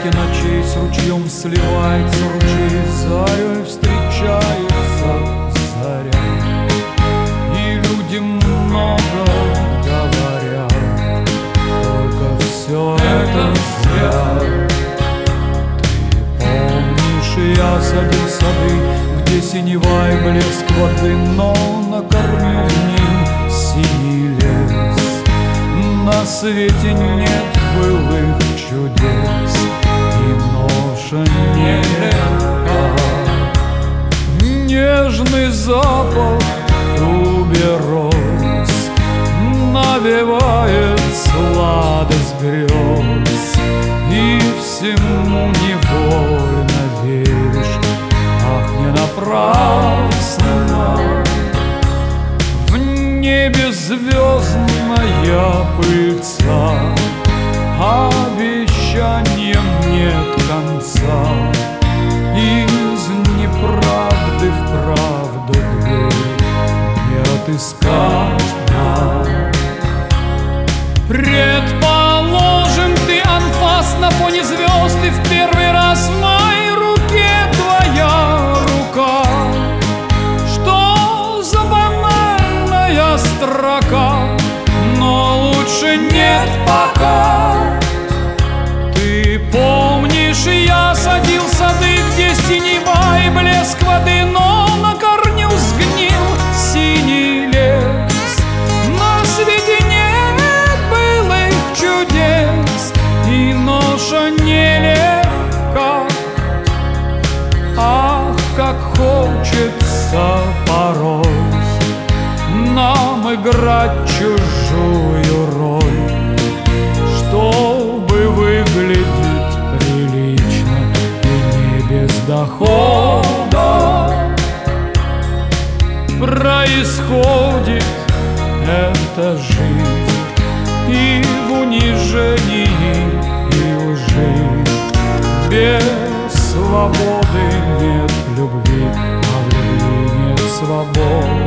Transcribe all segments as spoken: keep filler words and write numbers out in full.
блеске ночей с ручьем сливается ручей, зарей встречается заря. И люди много говорят, только все это зря. Ты помнишь, я садил сады, где синева и блеск воды, но на корню в ней синий лес. На свете нет былых чудес, и ноша нелегка. Нежный запах тубероз навевает сладость грез, и всему невольно веришь, ах, не напрасно. В небе звездная пыльца, обещанием нет конца. Из неправды в правду дверь не отыскать нам. Предположим, ты анфас на фоне звезд, и в первый раз в моей руке твоя рука. Что за банальная строка, но лучше нет пока. Ты помнишь, я садил сады, где синева и блеск воды, но на корню сгнил синий лес. На свете нет былых чудес, и ноша нелегка. Ах, как хочется порой нам играть чужую роль, чтобы выглядеть прилично и не без дохода. Происходит эта жизнь и в унижении, и лжи. Без свободы нет любви, а в любви нет свободы.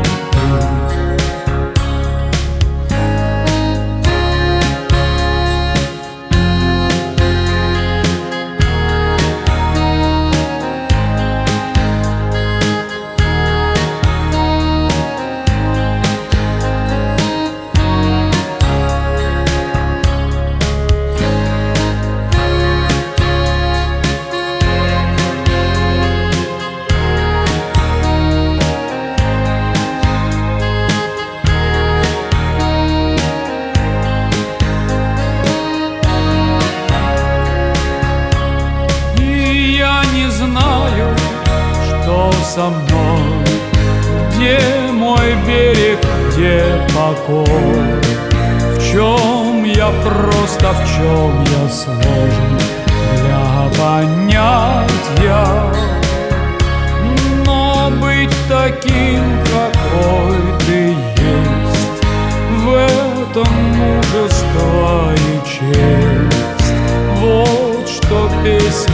Со мной, где мой берег, где покой, в чем я просто, в чем я сложен для понятия. Но быть таким, какой ты есть, в этом мужество и честь. Вот что песня